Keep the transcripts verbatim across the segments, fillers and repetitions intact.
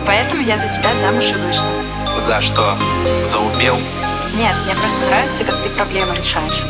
поэтому я за тебя замуж и вышла. За что? Заупел? Нет, мне просто нравится, как ты проблемы решаешь.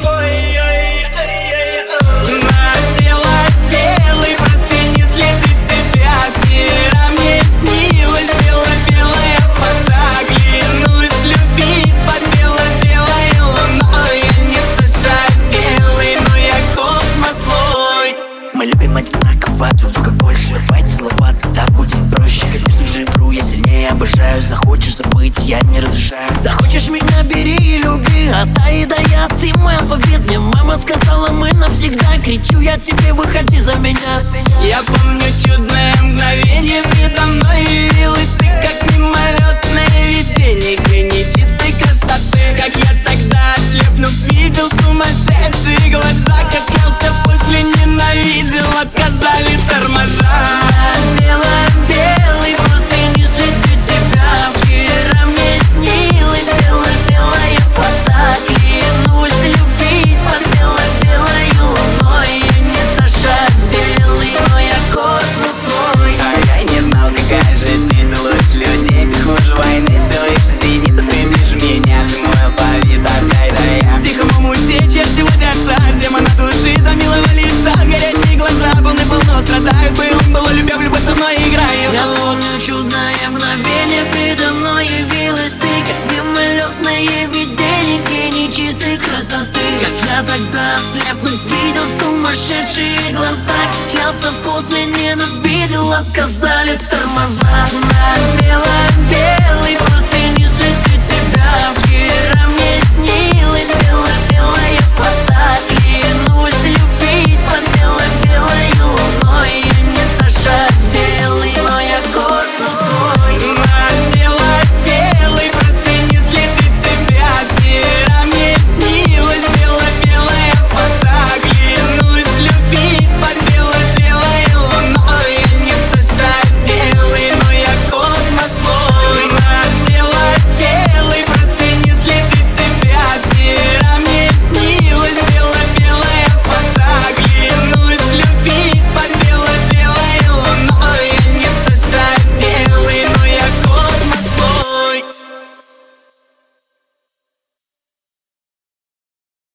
На бело-белой простыне следы тебя. Вчера мне снилась бело-белая вода. Клянусь любить под бело-белой луной. Я не Саша Белый, но я космос твой. Мы любим одинаково друг друга больше. Давайте целоваться, так будет проще. Конечно же вру, я сильнее обожаю. Захочешь забыть, я не разрешаю. Захочешь меня, бери и люби. А та и да я, ты мой алфавит. Мне мама сказала, мы навсегда. Кричу я тебе, выходи за меня. Я помню чудное мгновение, передо мной явилась ты, как мимолетное видение гений чистой красоты. Как я тогда ослепнув видел сумасшедшие глаза. Как клялся, после ненавидел, отказали тормоза. Бело-белый пустыни следы тебя. Вчера мне снилась бело-белая вода. Клянусь любить под бело-белой луной. Я не Саша Белый, но я космос твой. А я не знал, какая же ты, ты лучше людей. Ты хуже войны, ты выше зенита, ты ближе меня. Ты мой алфавит, отдай, да я. В тихом омуте черти водятся, демона души до милого лица. Горящие глаза, полны полно страдают. Былым было любя, в любовь со мной играю. Я помню чудное мгновение, предо мной явилась ты, как мимолетное видение гений чистой красоты. Как я тогда ослепнув видел сумасшедшие глаза. Как клялся, после ненавидел, отказали тормоза.